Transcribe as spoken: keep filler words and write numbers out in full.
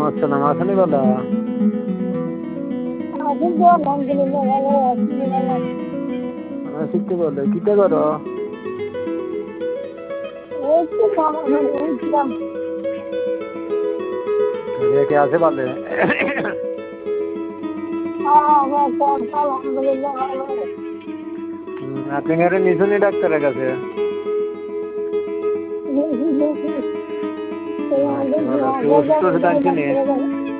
আসসালাম, আসেনি বলো। শিখতে বলে কিতে করো? কে আছে বলে? আপনি ঘরে নিশুনি ডাক্তারের কাছে? ওষুধ টষুধ আনছেনি?